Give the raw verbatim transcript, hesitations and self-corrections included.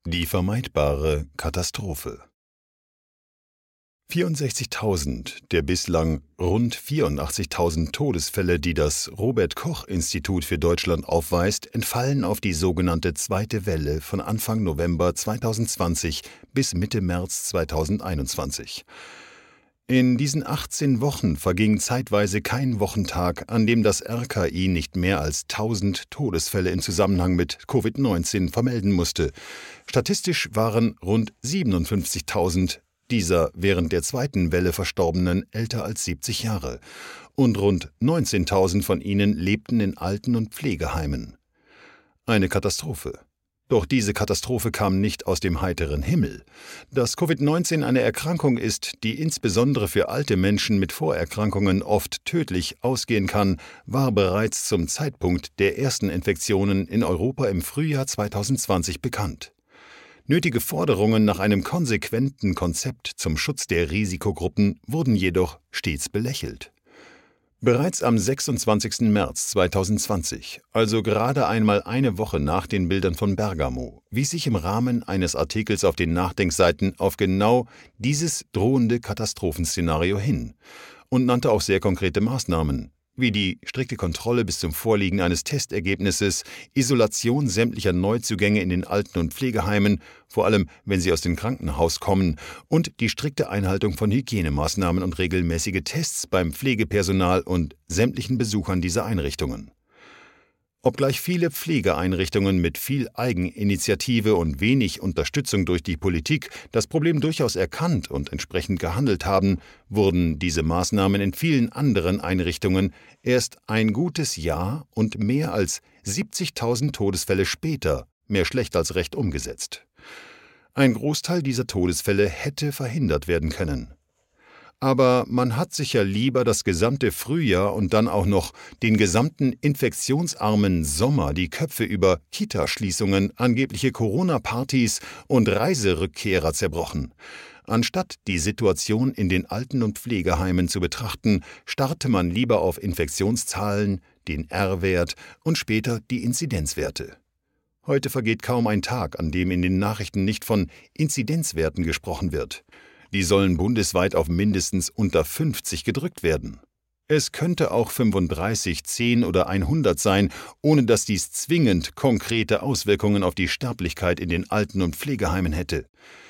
Die vermeidbare Katastrophe. vierundsechzigtausend der bislang rund vierundachtzigtausend Todesfälle, die das Robert-Koch-Institut für Deutschland aufweist, entfallen auf die sogenannte zweite Welle von Anfang November zweitausendzwanzig bis Mitte März zweitausendeinundzwanzig. In diesen achtzehn Wochen verging zeitweise kein Wochentag, an dem das R K I nicht mehr als tausend Todesfälle im Zusammenhang mit Covid neunzehn vermelden musste. Statistisch waren rund siebenundfünfzigtausend dieser während der zweiten Welle Verstorbenen älter als siebzig Jahre und rund neunzehntausend von ihnen lebten in Alten- und Pflegeheimen. Eine Katastrophe. Doch diese Katastrophe kam nicht aus dem heiteren Himmel. Dass Covid neunzehn eine Erkrankung ist, die insbesondere für alte Menschen mit Vorerkrankungen oft tödlich ausgehen kann, war bereits zum Zeitpunkt der ersten Infektionen in Europa im Frühjahr zweitausendzwanzig bekannt. Nötige Forderungen nach einem konsequenten Konzept zum Schutz der Risikogruppen wurden jedoch stets belächelt. Bereits am sechsundzwanzigsten März zweitausendzwanzig, also gerade einmal eine Woche nach den Bildern von Bergamo, wies ich im Rahmen eines Artikels auf den Nachdenkseiten auf genau dieses drohende Katastrophenszenario hin und nannte auch sehr konkrete Maßnahmen, wie die strikte Kontrolle bis zum Vorliegen eines Testergebnisses, Isolation sämtlicher Neuzugänge in den Alten- und Pflegeheimen, vor allem wenn sie aus dem Krankenhaus kommen, und die strikte Einhaltung von Hygienemaßnahmen und regelmäßige Tests beim Pflegepersonal und sämtlichen Besuchern dieser Einrichtungen. Obgleich viele Pflegeeinrichtungen mit viel Eigeninitiative und wenig Unterstützung durch die Politik das Problem durchaus erkannt und entsprechend gehandelt haben, wurden diese Maßnahmen in vielen anderen Einrichtungen erst ein gutes Jahr und mehr als siebzigtausend Todesfälle später mehr schlecht als recht umgesetzt. Ein Großteil dieser Todesfälle hätte verhindert werden können. Aber man hat sich ja lieber das gesamte Frühjahr und dann auch noch den gesamten infektionsarmen Sommer die Köpfe über Kita-Schließungen, angebliche Corona-Partys und Reiserückkehrer zerbrochen. Anstatt die Situation in den Alten- und Pflegeheimen zu betrachten, starrte man lieber auf Infektionszahlen, den R-Wert und später die Inzidenzwerte. Heute vergeht kaum ein Tag, an dem in den Nachrichten nicht von Inzidenzwerten gesprochen wird. Die sollen bundesweit auf mindestens unter fünfzig gedrückt werden. Es könnte auch fünfunddreißig, zehn oder hundert sein, ohne dass dies zwingend konkrete Auswirkungen auf die Sterblichkeit in den Alten- und Pflegeheimen hätte.